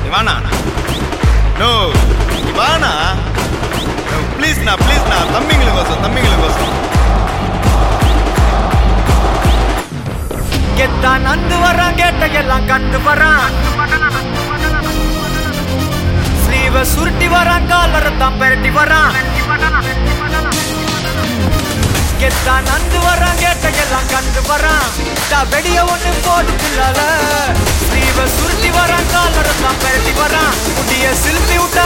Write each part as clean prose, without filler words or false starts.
வானா நோ வானா ப்ளீஸ்ண்ணா தம்பிங்களுக்கோசம் கெத்தான் நந்து வரான் கேட்டையெல்லாம் கண்டு வரான் ஸ்லீவ சுருட்டி வரான் காலரத்தான் பெரட்டி வரான் கெத்தான் நந்து வரான் கேட்டையெல்லாம் கண்டு வரான் வெடிய ஒண்ணு போட்டுலால ஸ்லீவ சுருட்டி வரான் காலரத்தான் பெரட்டி வரான் முடிய சில்பி விட்டா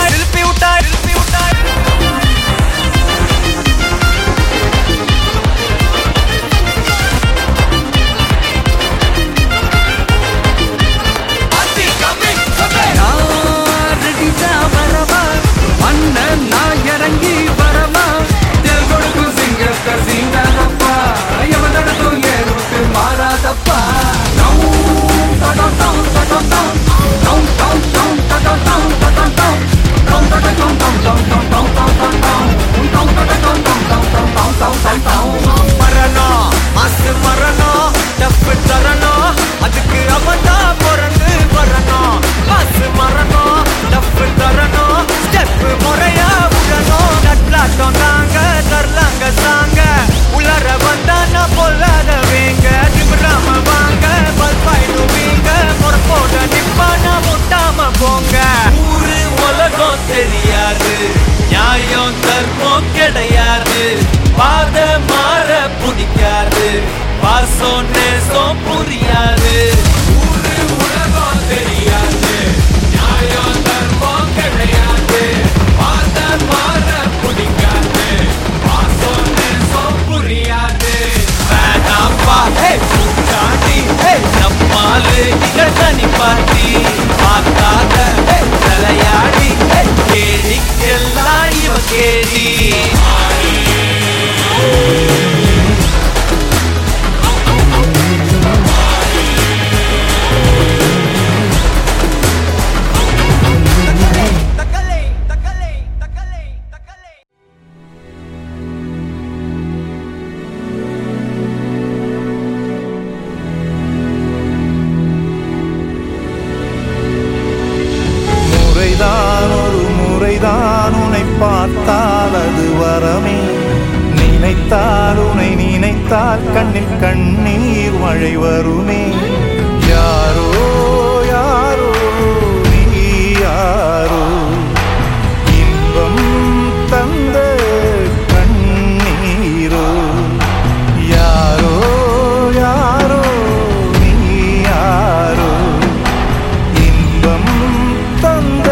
தெரியாது நியாயம் தர்மம் கிடையாது பாத மாற பிடிக்காது பாசம் நேசம் புரியாது ஊரு உலகம் தெரியாது நியாயம் தர்மம் கிடையாது பாத மாற பிடிக்காது பாசம் நேசம் புரியாது வேணாப்பா பூச்சாண்டி நம்மாலு இங்க தனி பாட்டி பார்க்காத தலையாடி கேடிக்கெல்லாம் இவ கேடி உன்னை பார்த்தால் அது வரமே நினைத்தால் உன்னை நினைத்தால் கண்ணில் கண்ணீர் மழை வருமே யாரோ யாரோ நீ யாரோ இன்பம் தந்த கண்ணீரோ யாரோ யாரோ நீ யாரோ இன்பம் தந்த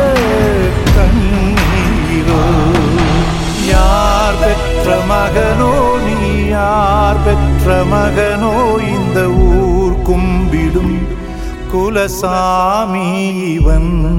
யார் பெற்ற மகனோ நீ யார் பெற்ற மகனோ இந்த ஊர் கும்பிடும் குலசாமி இவன்